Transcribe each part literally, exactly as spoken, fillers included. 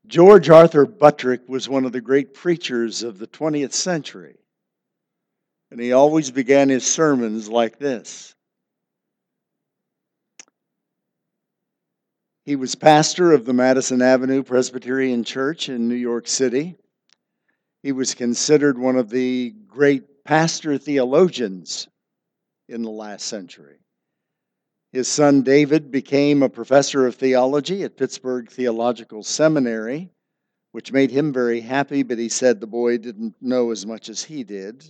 George Arthur Buttrick was one of the great preachers of the twentieth century, and he always began his sermons like this. He was pastor of the Madison Avenue Presbyterian Church in New York City. He was considered one of the great pastor theologians in the last century. His son David became a professor of theology at Pittsburgh Theological Seminary, which made him very happy, but he said the boy didn't know as much as he did.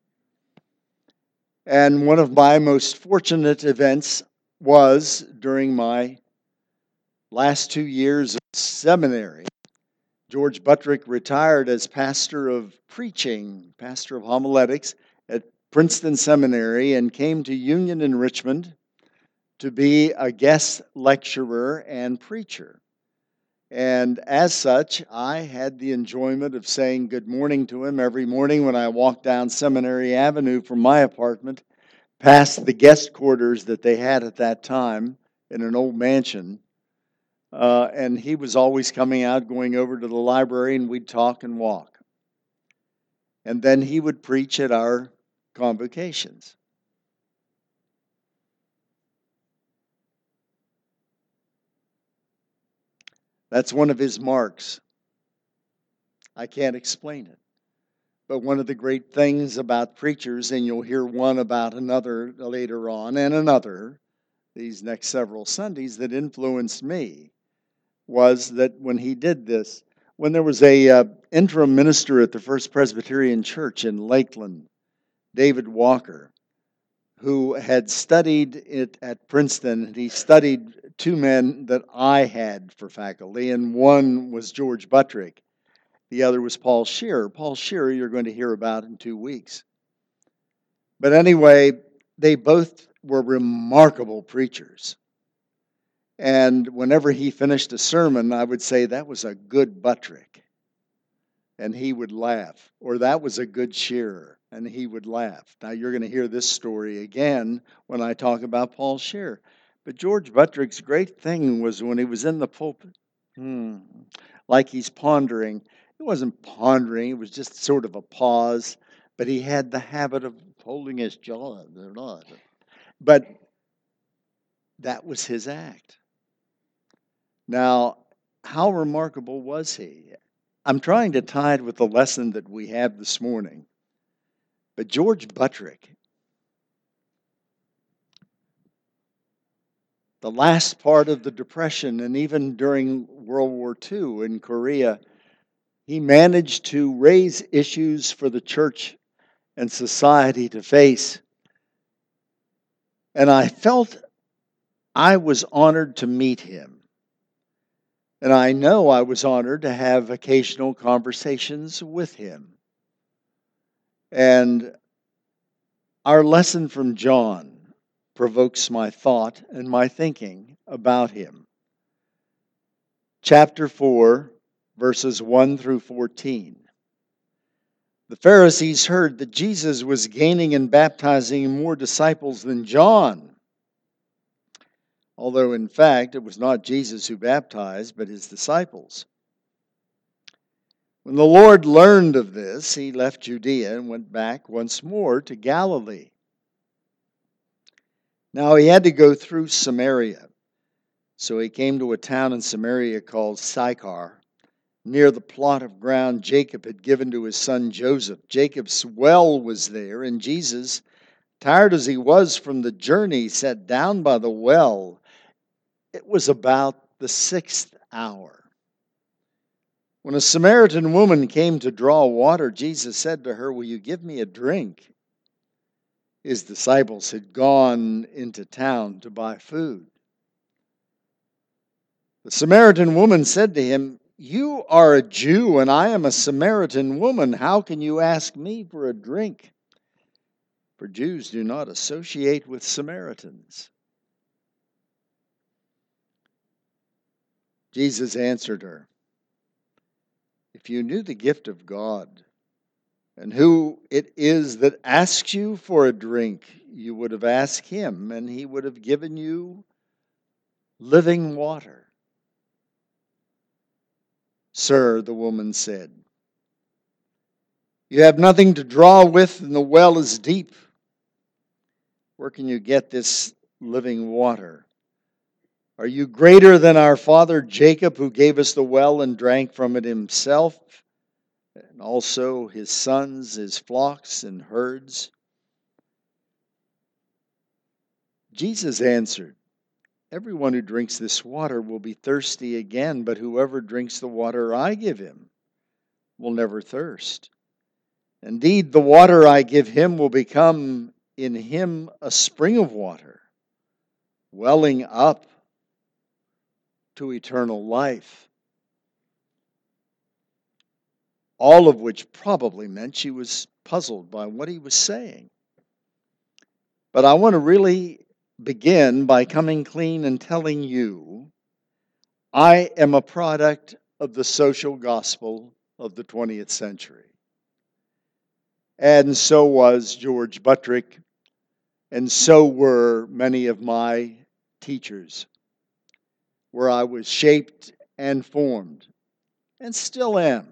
And one of my most fortunate events was during my last two years of seminary. George Buttrick retired as pastor of preaching, pastor of homiletics at Princeton Seminary, and came to Union in Richmond to be a guest lecturer and preacher. And as such, I had the enjoyment of saying good morning to him every morning when I walked down Seminary Avenue from my apartment, past the guest quarters that they had at that time in an old mansion. Uh, and he was always coming out, going over to the library, and we'd talk and walk. And then he would preach at our convocations. That's one of his marks. I can't explain it. But one of the great things about preachers, and you'll hear one about another later on, and another these next several Sundays that influenced me, was that when he did this, when there was a uh, interim minister at the First Presbyterian Church in Lakeland, David Walker, who had studied it at Princeton, and he studied two men that I had for faculty, and one was George Buttrick. The other was Paul Scherer. Paul Scherer you're going to hear about in two weeks. But anyway, they both were remarkable preachers. And whenever he finished a sermon, I would say, that was a good Buttrick. And he would laugh. Or that was a good Scherer. And he would laugh. Now, you're going to hear this story again when I talk about Paul Scherer. But George Buttrick's great thing was when he was in the pulpit, hmm, like he's pondering. It wasn't pondering. It was just sort of a pause. But he had the habit of holding his jaw. But that was his act. Now, how remarkable was he? I'm trying to tie it with the lesson that we have this morning. But George Buttrick, the last part of the Depression, and even during World War Two in Korea, he managed to raise issues for the church and society to face. And I felt I was honored to meet him. And I know I was honored to have occasional conversations with him. And our lesson from John provokes my thought and my thinking about him. Chapter four, verses one through fourteen. The Pharisees heard that Jesus was gaining and baptizing more disciples than John. Although, in fact, it was not Jesus who baptized, but his disciples. When the Lord learned of this, he left Judea and went back once more to Galilee. Now he had to go through Samaria. So he came to a town in Samaria called Sychar, near the plot of ground Jacob had given to his son Joseph. Jacob's well was there, and Jesus, tired as he was from the journey, sat down by the well. It was about the sixth hour. When a Samaritan woman came to draw water, Jesus said to her, "Will you give me a drink?" His disciples had gone into town to buy food. The Samaritan woman said to him, "You are a Jew, and I am a Samaritan woman. How can you ask me for a drink?" For Jews do not associate with Samaritans. Jesus answered her, "If you knew the gift of God, and who it is that asks you for a drink, you would have asked him, and he would have given you living water." "Sir," the woman said, "you have nothing to draw with, and the well is deep. Where can you get this living water? Are you greater than our father Jacob, who gave us the well and drank from it himself, and also his sons, his flocks, and herds?" Jesus answered, "Everyone who drinks this water will be thirsty again, but whoever drinks the water I give him will never thirst. Indeed, the water I give him will become in him a spring of water, welling up to eternal life." All of which probably meant she was puzzled by what he was saying. But I want to really begin by coming clean and telling you I am a product of the social gospel of the twentieth century. And so was George Buttrick, and so were many of my teachers, where I was shaped and formed, and still am.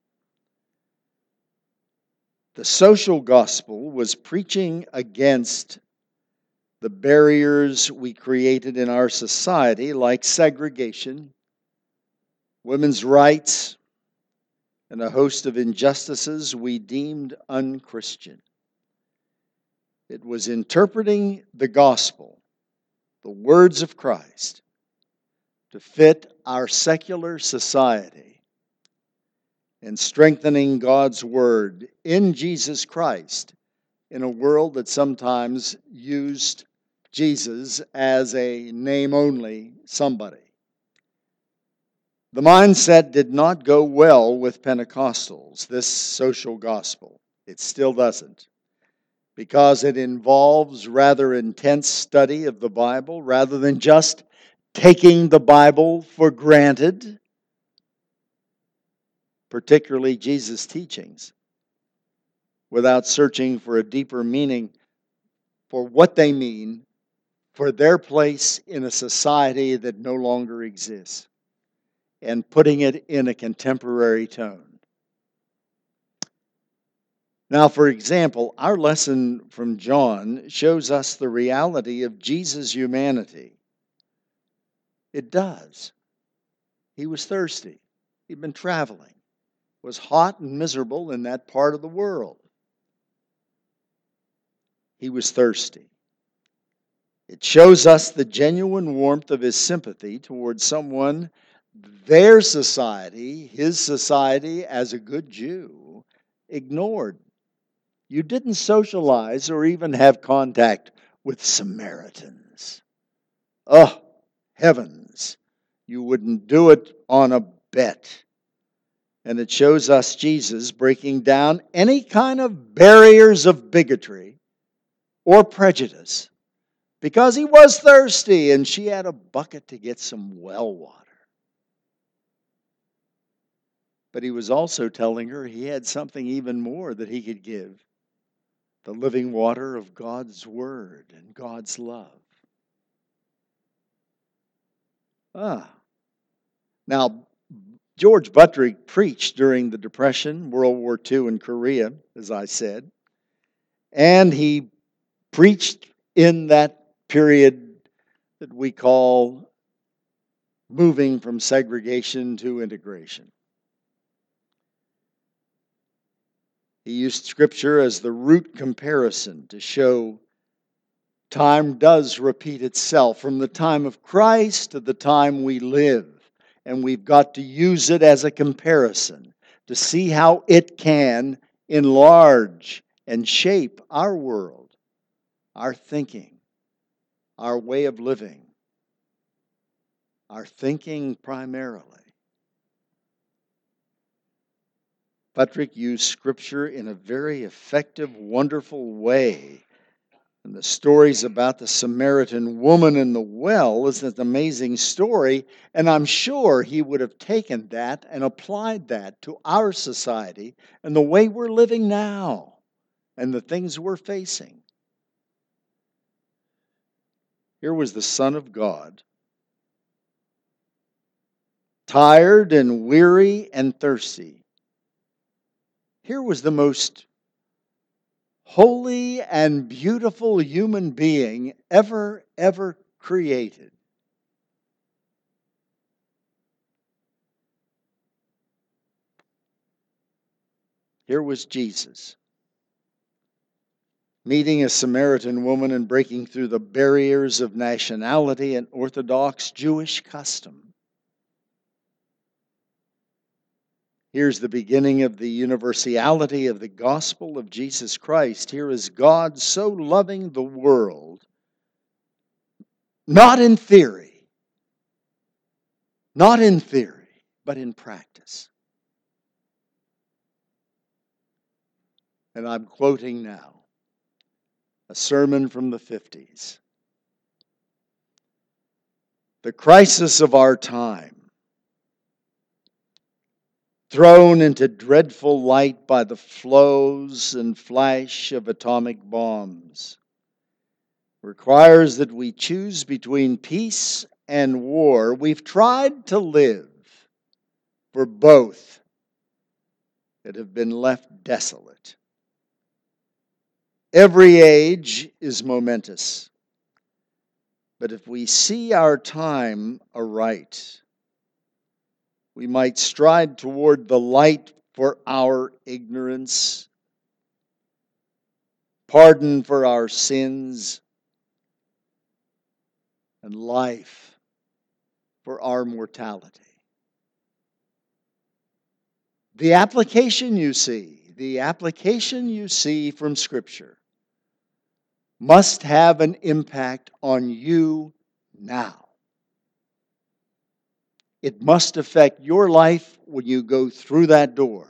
The social gospel was preaching against the barriers we created in our society, like segregation, women's rights, and a host of injustices we deemed unchristian. It was interpreting the gospel, the words of Christ, to fit our secular society and strengthening God's word in Jesus Christ in a world that sometimes used Jesus as a name-only somebody. The mindset did not go well with Pentecostals, this social gospel. It still doesn't, because it involves rather intense study of the Bible rather than just taking the Bible for granted, particularly Jesus' teachings, without searching for a deeper meaning for what they mean for their place in a society that no longer exists, and putting it in a contemporary tone. Now, for example, our lesson from John shows us the reality of Jesus' humanity. It does. He was thirsty. He'd been traveling. Was hot and miserable in that part of the world. He was thirsty. It shows us the genuine warmth of his sympathy towards someone their society, his society as a good Jew, ignored. You didn't socialize or even have contact with Samaritans. Oh, heavens, you wouldn't do it on a bet. And it shows us Jesus breaking down any kind of barriers of bigotry or prejudice, because he was thirsty and she had a bucket to get some well water. But he was also telling her he had something even more that he could give: the living water of God's word and God's love. Ah. Now, George Buttrick preached during the Depression, World War Two, in Korea, as I said. And he preached in that period that we call moving from segregation to integration. He used Scripture as the root comparison to show time does repeat itself from the time of Christ to the time we live. And we've got to use it as a comparison to see how it can enlarge and shape our world, our thinking, our way of living, our thinking primarily. Buttrick used Scripture in a very effective, wonderful way. And the stories about the Samaritan woman in the well is an amazing story, and I'm sure he would have taken that and applied that to our society and the way we're living now and the things we're facing. Here was the Son of God tired and weary and thirsty. Here was the most holy and beautiful human being ever, ever created. Here was Jesus, meeting a Samaritan woman and breaking through the barriers of nationality and Orthodox Jewish custom. Here's the beginning of the universality of the gospel of Jesus Christ. Here is God so loving the world, not in theory, not in theory, but in practice. And I'm quoting now a sermon from the fifties. The crisis of our time, thrown into dreadful light by the flows and flash of atomic bombs, requires that we choose between peace and war. We've tried to live for both, that have been left desolate. Every age is momentous, but if we see our time aright, we might stride toward the light for our ignorance, pardon for our sins, and life for our mortality. The application you see, the application you see from Scripture must have an impact on you now. It must affect your life when you go through that door.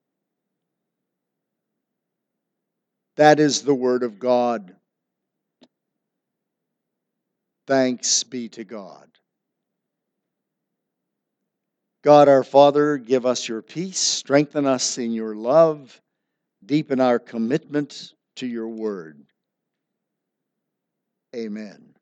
That is the Word of God. Thanks be to God. God our Father, give us your peace, strengthen us in your love, deepen our commitment to your Word. Amen.